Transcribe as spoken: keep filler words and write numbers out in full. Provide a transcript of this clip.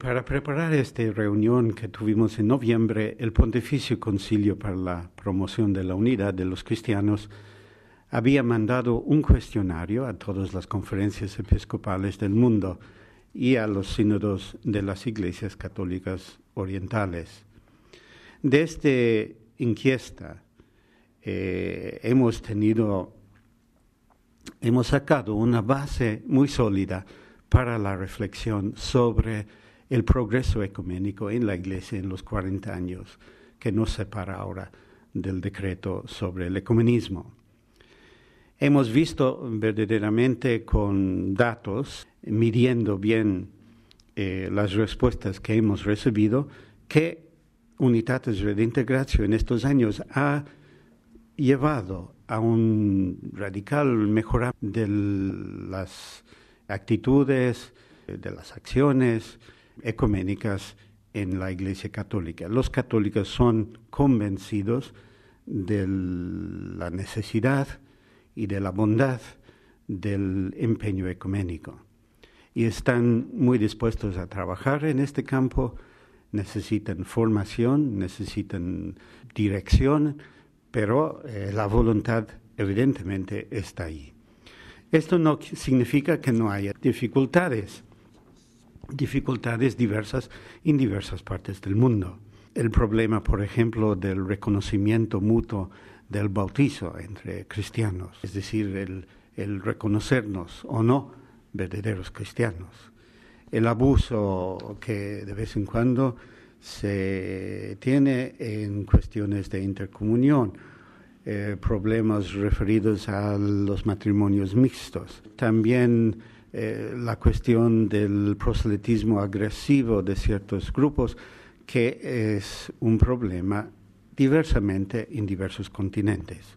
Para preparar esta reunión que tuvimos en noviembre, el Pontificio Concilio para la Promoción de la Unidad de los Cristianos había mandado un cuestionario a todas las conferencias episcopales del mundo y a los sínodos de las iglesias católicas orientales. De esta encuesta eh, hemos tenido, hemos sacado una base muy sólida para la reflexión sobre el progreso ecuménico en la Iglesia en los cuarenta años que nos separa ahora del decreto sobre el ecumenismo. Hemos visto verdaderamente con datos, midiendo bien eh, las respuestas que hemos recibido, que Unitatis Redintegratio en estos años ha llevado a un radical mejoramiento de las actitudes, de las acciones ecuménicas en la Iglesia Católica. Los católicos son convencidos de la necesidad y de la bondad del empeño ecuménico y están muy dispuestos a trabajar en este campo. Necesitan formación, necesitan dirección, pero eh, la voluntad evidentemente está ahí. Esto no significa que no haya dificultades, dificultades diversas en diversas partes del mundo. El problema, por ejemplo, del reconocimiento mutuo del bautizo entre cristianos, es decir, el, el reconocernos o no verdaderos cristianos. El abuso que de vez en cuando se tiene en cuestiones de intercomunión, eh, problemas referidos a los matrimonios mixtos. También eh, la cuestión del proselitismo agresivo de ciertos grupos, que es un problema diversamente en diversos continentes.